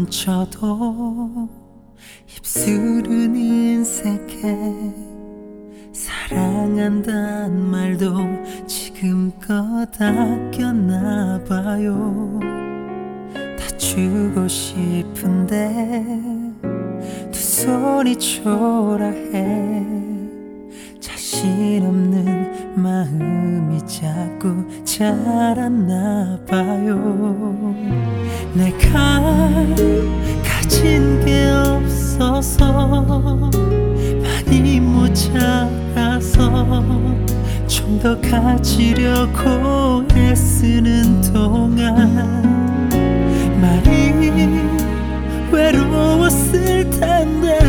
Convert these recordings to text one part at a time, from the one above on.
멈춰도 입술은 인색해. 사랑한단 말도 지금껏 아꼈나 봐요. 다 주고 싶은데 두 손이 초라해. 자신 없는 마음이 자꾸 자랐나 봐요. 내가 가진 게 없어서 많이 모자라서 좀 더 가지려고 애쓰는 동안 많이 외로웠을 텐데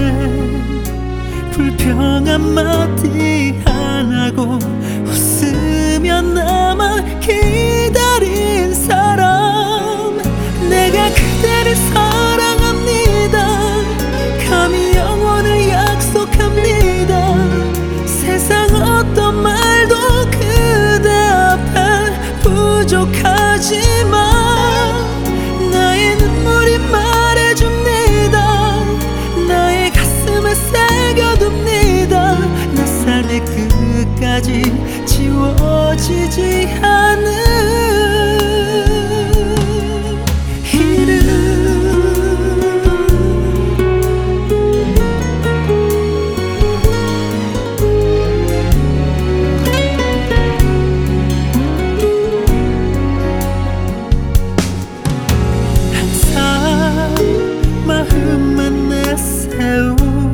불평 한마디 안 하고 웃으며 나만 기다린 사람. 내가 그대를 사랑합니다. 감히 영원을 약속합니다. 세상 어떤 말도 그대 앞엔 부족하지만 나의 눈물이 말해줍니다. 나의 가슴에 새겨둡니다. 내 삶의 끝까지 지워지지 않은 마음만 내세우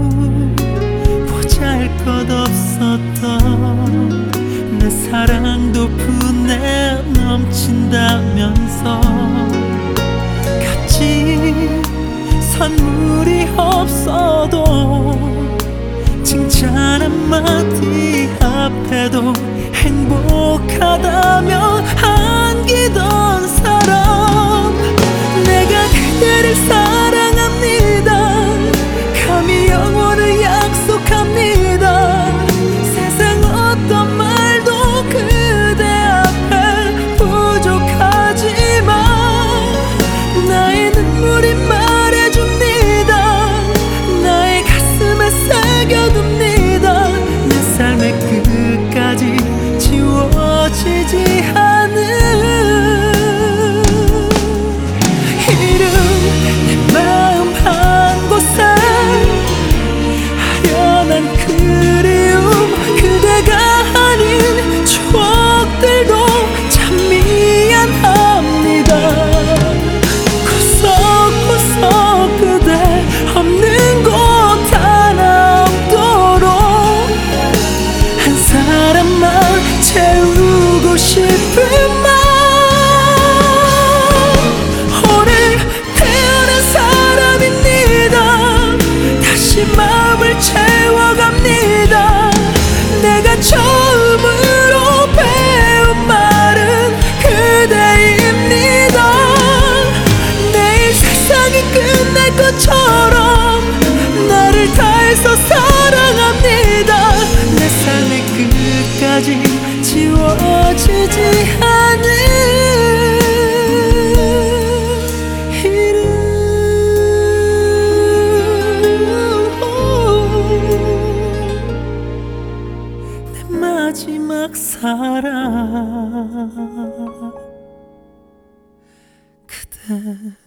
보잘것 없었던 내 사랑도 분에 넘친다면서 값진 선물이 없어도 칭찬 한마디 앞에도 행복하다며 안기던 사람. 내가 그대를 사랑합니다. 감히 영원을 약속합니다. 세상 어떤 말도 그대 앞에 부족하지만 나의 눈물이 말해줍니다. 나의 가슴에 새겨둡니다. 내 삶의 끝까지 지워지지 않은 채우고 싶은 마음. 오늘 태어난 사람입니다. 다시 마음을 채워갑니다. 내가 처음으로 배운 말은 그대입니다. 내일 세상이 끝날 것처럼 나를 다해서 사랑합니다. 내 삶의 끝까지 지워지지 않은 이름. 내 마지막 사랑 그대.